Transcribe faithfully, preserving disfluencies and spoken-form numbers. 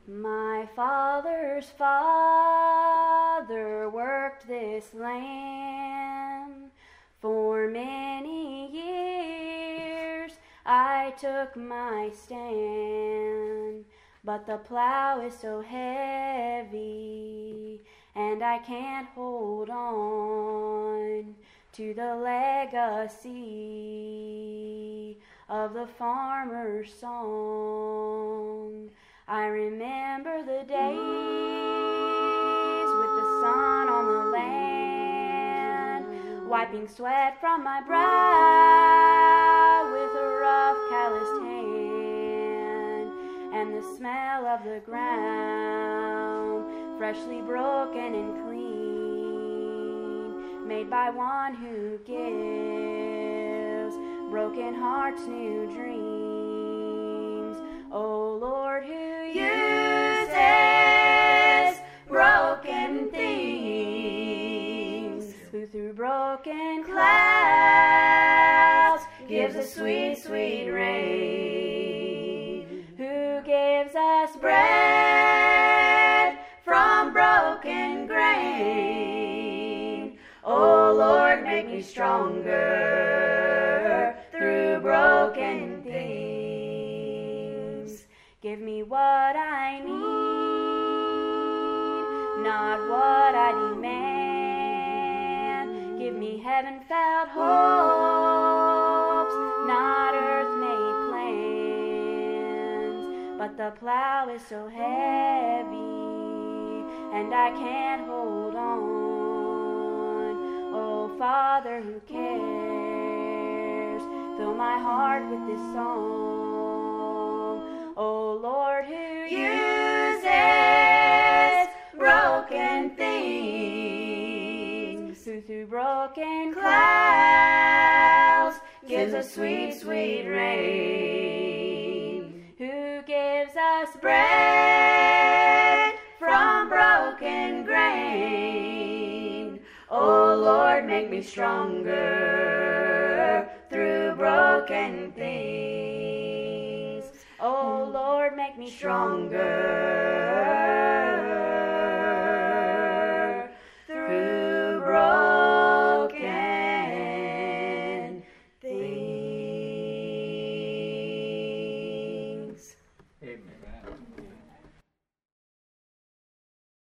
My father's father worked this land for many years. I took my stand, but the plow is so heavy and I can't hold on to the legacy of the farmer's song. I remember the days with the sun on the land, wiping sweat from my brow with a rough calloused hand, and the smell of the ground, freshly broken and clean, made by one who gives broken hearts new dreams. Oh Lord, who uses broken things, who through broken clouds gives a sweet, sweet rain, who gives us bread from broken grain. Oh Lord, make me stronger through broken things. Give me what I need, not what I demand. Give me heaven-felt hopes, not earth-made plans. But the plow is so heavy, and I can't hold on. Oh, Father who cares, fill my heart with this song. Oh Lord, who uses broken things, who through broken clouds gives a sweet, sweet rain, who gives us bread from broken grain. Oh Lord, make me stronger through broken things. Oh Lord, make me stronger